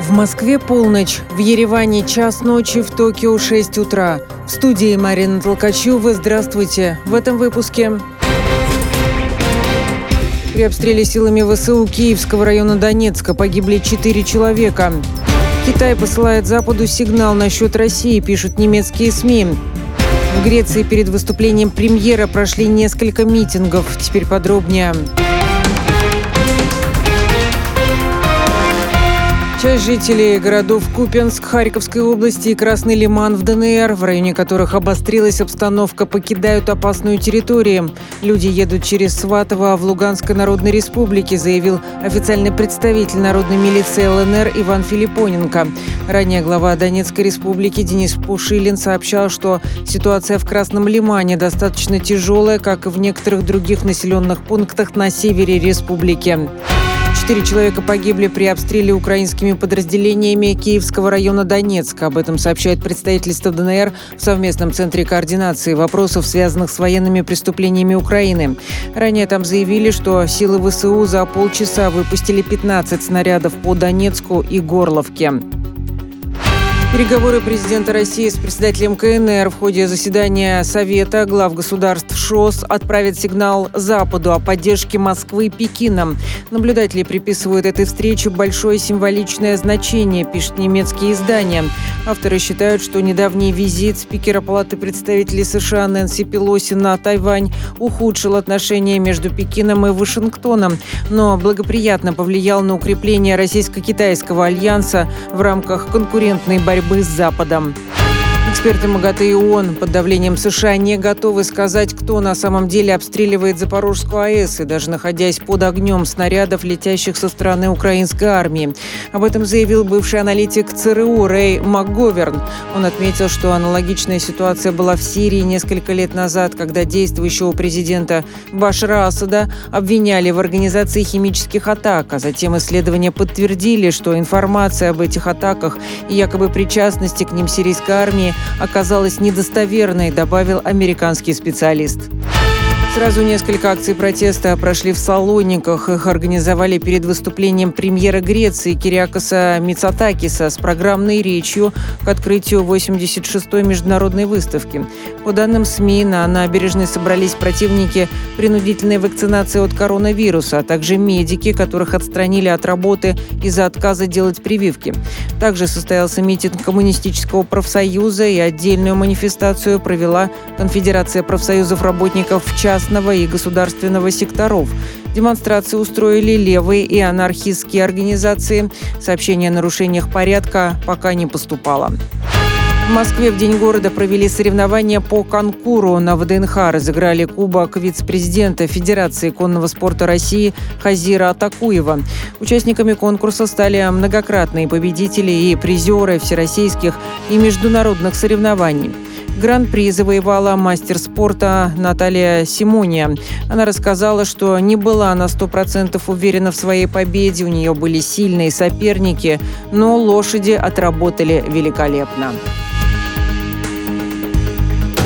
В Москве полночь, в Ереване час ночи, в Токио 6 утра. В студии Марина Толкачева. Здравствуйте. В этом выпуске. При обстреле силами ВСУ Киевского района Донецка погибли 4 человека. Китай посылает Западу сигнал насчет России, пишут немецкие СМИ. В Греции перед выступлением премьера прошли несколько митингов. Теперь подробнее. Часть жителей городов Купянск Харьковской области и Красный Лиман в ДНР, в районе которых обострилась обстановка, покидают опасную территорию. Люди едут через Сватово в Луганской Народной Республике, заявил официальный представитель Народной милиции ЛНР Иван Филиппоненко. Ранее глава Донецкой Республики Денис Пушилин сообщал, что ситуация в Красном Лимане достаточно тяжелая, как и в некоторых других населенных пунктах на севере республики. 4 человека погибли при обстреле украинскими подразделениями Киевского района Донецка. Об этом сообщает представительство ДНР в совместном центре координации вопросов, связанных с военными преступлениями Украины. Ранее там заявили, что силы ВСУ за полчаса выпустили 15 снарядов по Донецку и Горловке. Переговоры президента России с председателем КНР в ходе заседания Совета глав государств ШОС отправят сигнал Западу о поддержке Москвы и Пекина. Наблюдатели приписывают этой встрече большое символичное значение, пишут немецкие издания. Авторы считают, что недавний визит спикера Палаты представителей США Нэнси Пелоси на Тайвань ухудшил отношения между Пекином и Вашингтоном, но благоприятно повлиял на укрепление российско-китайского альянса в рамках конкурентной борьбы с Западом. Эксперты МАГАТЭ и ООН под давлением США не готовы сказать, кто на самом деле обстреливает Запорожскую АЭС, и даже находясь под огнем снарядов, летящих со стороны украинской армии. Об этом заявил бывший аналитик ЦРУ Рэй МакГоверн. Он отметил, что аналогичная ситуация была в Сирии несколько лет назад, когда действующего президента Башара Асада обвиняли в организации химических атак, а затем исследования подтвердили, что информация об этих атаках и якобы причастности к ним сирийской армии оказалась недостоверной, добавил американский специалист. Сразу несколько акций протеста прошли в Салониках. Их организовали перед выступлением премьера Греции Кириакоса Мицотакиса с программной речью к открытию 86-й международной выставки. По данным СМИ, на набережной собрались противники принудительной вакцинации от коронавируса, а также медики, которых отстранили от работы из-за отказа делать прививки. Также состоялся митинг Коммунистического профсоюза, и отдельную манифестацию провела Конфедерация профсоюзов работников частного и государственного секторов. Демонстрации устроили левые и анархистские организации. Сообщения о нарушениях порядка пока не поступало. В Москве в День города провели соревнования по конкуру. На ВДНХ разыграли кубок вице-президента Федерации конного спорта России Хазира Атакуева. Участниками конкурса стали многократные победители и призеры всероссийских и международных соревнований. Гран-при завоевала мастер спорта Наталья Симония. Она рассказала, что не была на 100% уверена в своей победе. У нее были сильные соперники, но лошади отработали великолепно.